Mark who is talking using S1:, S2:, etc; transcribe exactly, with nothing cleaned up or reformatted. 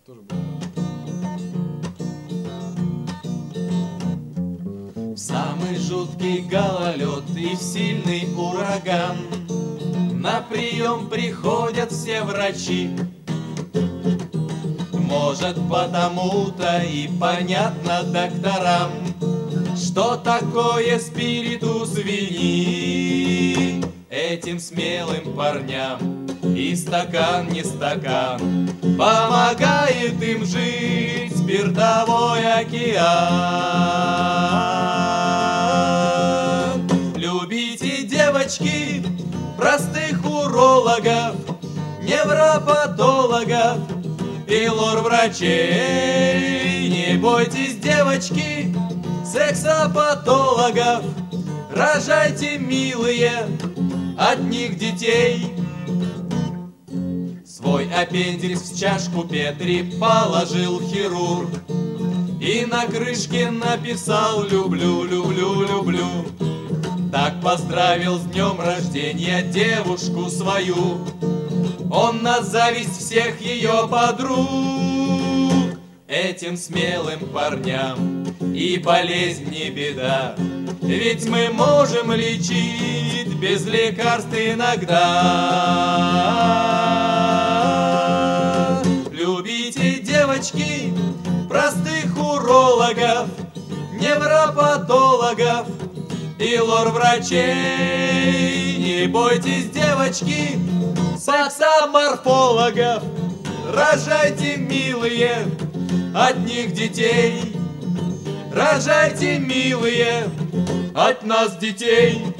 S1: Тоже было.
S2: В самый жуткий гололед и в сильный ураган на прием приходят все врачи. Может, потому-то и понятно докторам, что такое спиритус вини этим смелым парням. И стакан не стакан помогает им жить спиртовой океан. Любите, девочки, простых урологов, невропатологов и лор-врачей. Не бойтесь, девочки, сексопатологов, рожайте, милые, от них детей. Свой аппендикс в чашку Петри положил хирург и на крышке написал «люблю, люблю, люблю». Так поздравил с днем рождения девушку свою он на зависть всех ее подруг. Этим смелым парням и болезнь не беда, ведь мы можем лечить без лекарств иногда. Любите, девочки, простых урологов, невропатологов и лор-врачей. Не бойтесь, девочки, сексоморфологов, рожайте, милые, от них детей. Рожайте, милые, от нас детей.